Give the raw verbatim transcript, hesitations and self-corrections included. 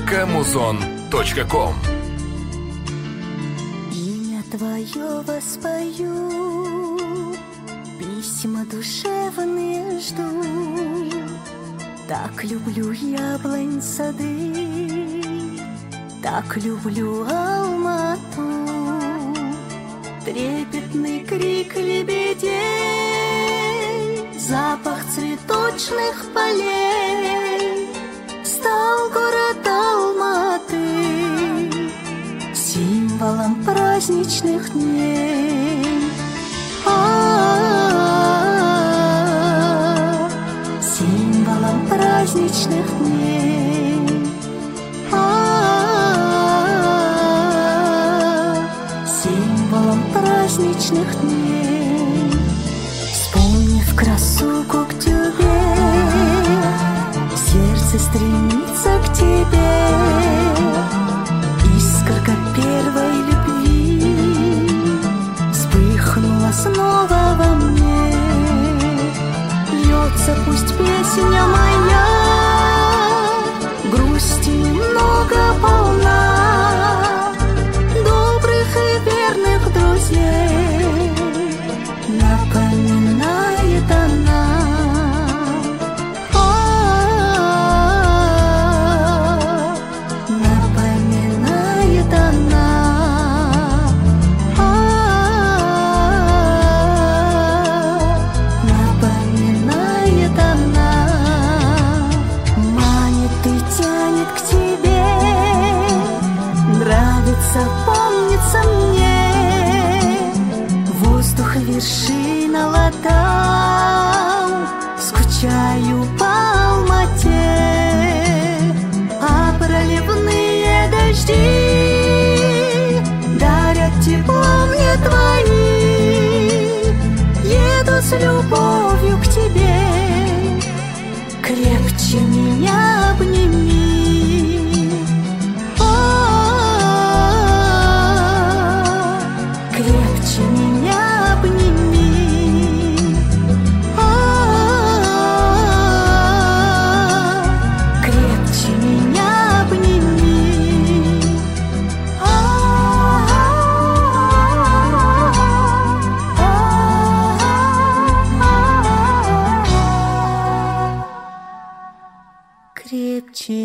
кэмузон точка ком. Имя Твое воспою, письма душевные жду. Так люблю яблонь сады, так люблю Алмату. Трепетный крик лебедей, запах цветочных полей. Стал город Алматы символом праздничных дней. А-а-а, символом праздничных дней. А-а-а, символом праздничных дней. Вспомнив красу Коктюбе, сердце стремится к тебе. Искорка первой любви вспыхнула снова во мне. Льется пусть песня моя, грусти немного полна. Добрых и верных друзей напоминает она. Помнится мне воздух вершина латал. Скучаю по Алмате, а проливные дожди дарят тепло мне твои. Еду с любовью к тебе, крепче меня обними. Крепче